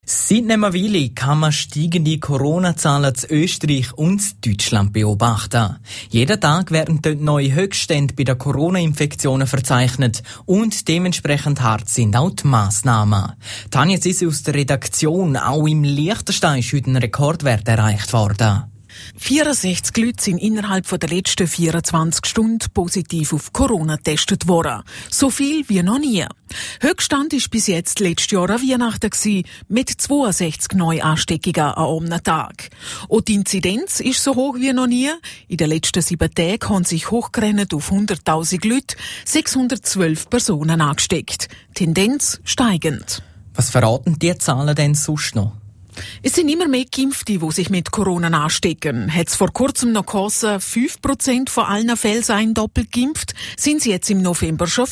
Seit einer Weile kann man steigende Corona-Zahlen in Österreich und Deutschland beobachten. Jeden Tag werden dort neue Höchststände bei den Corona-Infektionen verzeichnet und dementsprechend hart sind auch die Massnahmen. Tanja Sissi aus der Redaktion, auch im Liechtenstein ist heute ein Rekordwert erreicht worden. 64 Leute sind innerhalb der letzten 24 Stunden positiv auf Corona getestet worden. So viel wie noch nie. Höchststand war bis jetzt letztes Jahr an Weihnachten mit 62 Neuansteckungen an einem Tag. Und die Inzidenz ist so hoch wie noch nie. In den letzten 7 Tagen haben sich hochgerechnet auf 100.000 Leute 612 Personen angesteckt. Tendenz steigend. Was verraten die Zahlen denn sonst noch? Es sind immer mehr Geimpfte, die sich mit Corona anstecken. Hat es vor kurzem noch geheißen, 5% von allen Fällen seien doppelt geimpft, sind sie jetzt im November schon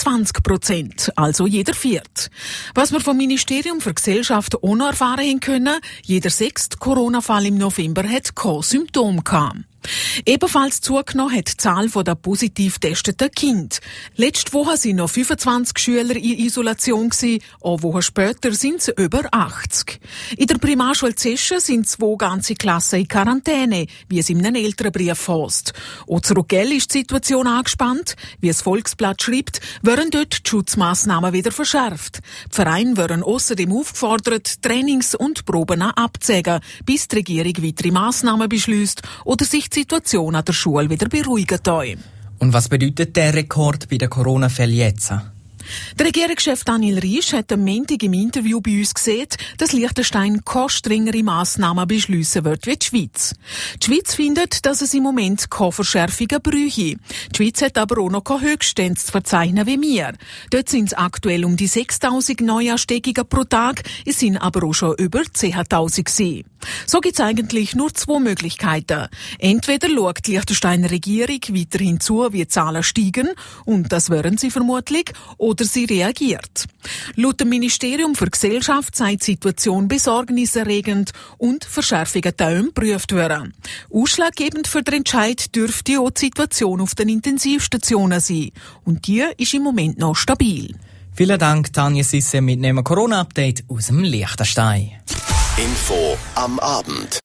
25%, also jeder Viert. Was wir vom Ministerium für Gesellschaft auch noch erfahren haben können, jeder 6. Corona-Fall im November hat keine Symptome gehabt. Ebenfalls zugenommen hat die Zahl der positiv getesteten Kinder. Letzte Woche sind noch 25 Schüler in Isolation gewesen, eine Woche später sind es über 80. In der Primarschule Zeschen sind 2 ganze Klassen in Quarantäne, wie es in einem Elternbrief heißt. Auch zu Rugell ist die Situation angespannt. Wie das Volksblatt schreibt, werden dort die Schutzmaßnahmen wieder verschärft. Die Vereine werden außerdem aufgefordert, Trainings und Proben abzusagen, bis die Regierung weitere Massnahmen beschließt oder sich die Situation an der Schule wieder beruhigen soll. Und was bedeutet der Rekord bei den Corona-Fällen jetzt? Der Regierungschef Daniel Riesch hat am Montag im Interview bei uns gesehen, dass Liechtenstein keine strengere Massnahmen beschliessen wird wie die Schweiz. Die Schweiz findet, dass es im Moment keine Verschärfungen bräuchte. Die Schweiz hat aber auch noch keine Höchststände zu verzeichnen wie wir. Dort sind es aktuell um die 6.000 Neuansteckungen pro Tag, es sind aber auch schon über 10.000 gewesen. So gibt es eigentlich nur 2 Möglichkeiten. Entweder schaut die Liechtensteiner Regierung weiterhin zu, wie die Zahlen steigen, und das wären sie vermutlich, oder sie reagiert. Laut dem Ministerium für Gesellschaft sei die Situation besorgniserregend und Verschärfungen darum geprüft werden. Ausschlaggebend für den Entscheid dürfte auch die Situation auf den Intensivstationen sein. Und die ist im Moment noch stabil. Vielen Dank, Tanja Sisse, mit einem Corona-Update aus dem Liechtenstein. Info am Abend.